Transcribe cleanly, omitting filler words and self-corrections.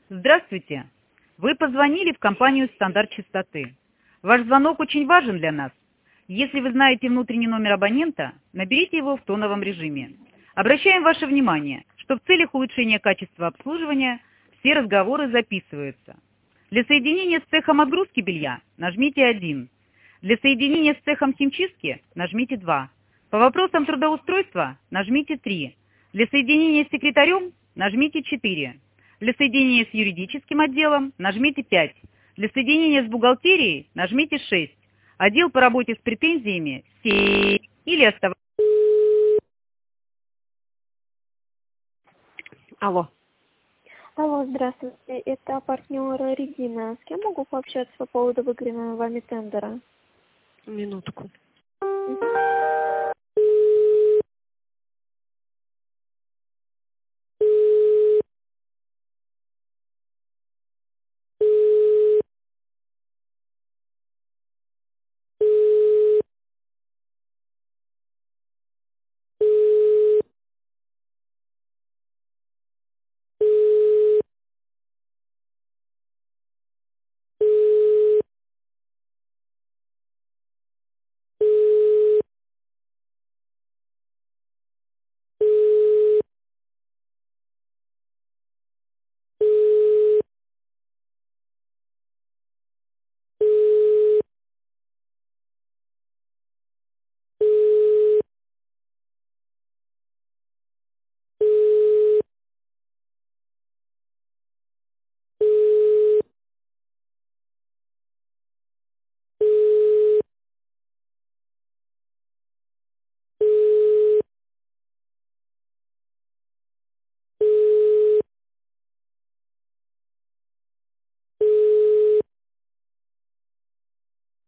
Здравствуйте! Вы позвонили в компанию «Стандарт частоты». Ваш звонок очень важен для нас. Если вы знаете внутренний номер абонента, наберите его в тоновом режиме. Обращаем ваше внимание, что в целях улучшения качества обслуживания все разговоры записываются. Для соединения с цехом отгрузки белья нажмите 1. Для соединения с цехом химчистки нажмите 2. По вопросам трудоустройства нажмите 3. Для соединения с секретарем нажмите 4. Для соединения с юридическим отделом нажмите 5. Для соединения с бухгалтерией нажмите 6. Отдел по работе с претензиями 7. Или оставайтесь. Алло. Алло, здравствуйте. Это партнер Регина. С кем могу пообщаться по поводу выигранного вами тендера? Минутку. Мгм.